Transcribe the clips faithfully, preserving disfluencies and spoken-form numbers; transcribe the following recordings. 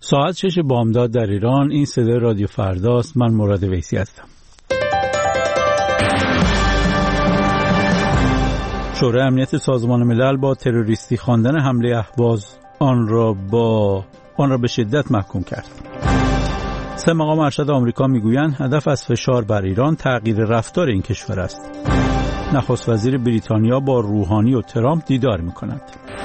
ساعت شش بامداد در ایران. این صدای رادیو فرداست. من مراد ویسی هستم. شورای امنیت سازمان ملل با تروریستی خواندن حمله اهواز آن را با آن را به شدت محکوم کرد. سه مقام ارشد آمریکا میگویند هدف از فشار بر ایران تغییر رفتار این کشور است. نخست وزیر بریتانیا با روحانی و ترامپ دیدار می‌کند.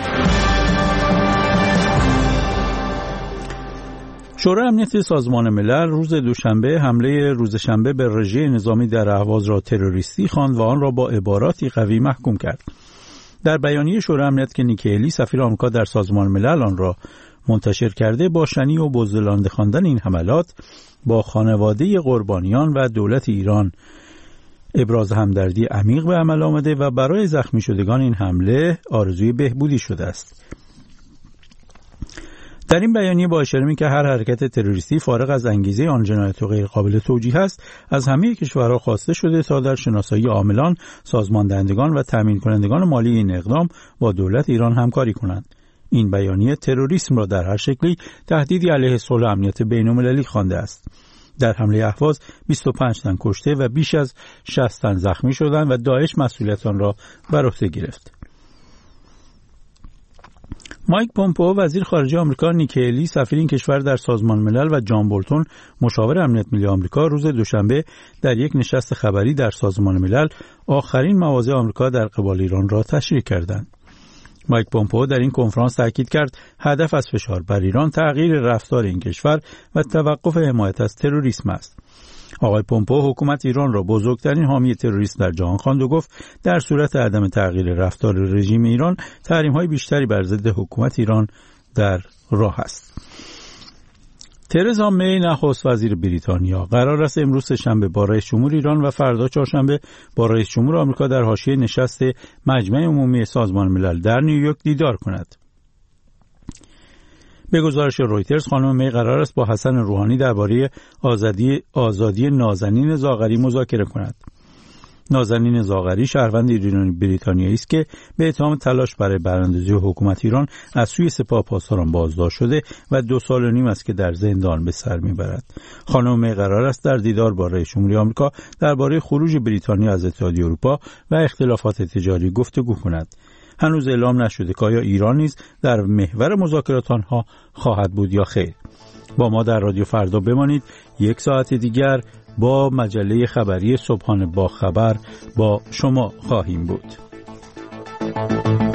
شورای امنیت سازمان ملل روز دوشنبه حمله روز شنبه به رژه نظامی در اهواز را تروریستی خواند و آن را با عباراتی قوی محکوم کرد. در بیانیه شورای امنیت که نیکی هلی سفیر آمریکا در سازمان ملل آن را منتشر کرده، با شنیع و بزدلانه خواندن این حملات با خانواده قربانیان و دولت ایران ابراز همدردی عمیق به عمل آمده و برای زخمی شدگان این حمله آرزوی بهبودی شده است. در این بیانیه با اشاره می که هر حرکت تروریستی فارغ از انگیزه آن جنایت و غیر قابل توجیه است، از همه کشورها خواسته شده تا در شناسایی عاملان، سازماندهندگان و تامین کنندگان مالی این اقدام با دولت ایران همکاری کنند. این بیانیه تروریسم را در هر شکلی تهدیدی علیه صلح و امنیت بین‌المللی خوانده است. در حمله اهواز بیست و پنج تن کشته و بیش از شصت تن زخمی شدند و داعش مسئولیت آن را بر عهده گرفت. مایک پومپئو وزیر خارجه آمریکا، نیکی هلی سفیر این کشور در سازمان ملل و جان بولتون مشاور امنیت ملی آمریکا روز دوشنبه در یک نشست خبری در سازمان ملل آخرین مواضع آمریکا در قبال ایران را تشریح کردند. مایک پومپئو در این کنفرانس تاکید کرد هدف از فشار بر ایران تغییر رفتار این کشور و توقف حمایت از تروریسم است. آقای پومپئو حکومت ایران را بزرگترین حامی تروریسم در جهان خواند و گفت در صورت عدم تغییر رفتار رژیم ایران تحریم‌های بیشتری بر ضد حکومت ایران در راه است. ترزا می نخست وزیر بریتانیا قرار است امروز شنبه با رئیس جمهور ایران و فردا چهارشنبه با رئیس جمهور آمریکا در حاشیه نشست مجمع عمومی سازمان ملل در نیویورک دیدار کند. به گزارش رویترز خانم می قرار است با حسن روحانی درباره آزادی آزادی نازنین زاغری مذاکره کند. نازنین زاغری شهروند ایرانی بریتانیایی است که به اتهام تلاش برای براندازی حکومت ایران از سوی سپاه پاسداران بازداشت شده و دو سال و نیم است که در زندان به سر میبرد. خانم می قرار است در دیدار با رئیس جمهوری آمریکا درباره خروج بریتانیا از اتحادیه اروپا و اختلافات تجاری گفتگو کند. هنوز اعلام نشده که آیا ایران نیز در محور مذاکرات آنها خواهد بود یا خیر. با ما در رادیو فردا بمانید. یک ساعت دیگر با مجله خبری صبحانه با خبر با شما خواهیم بود.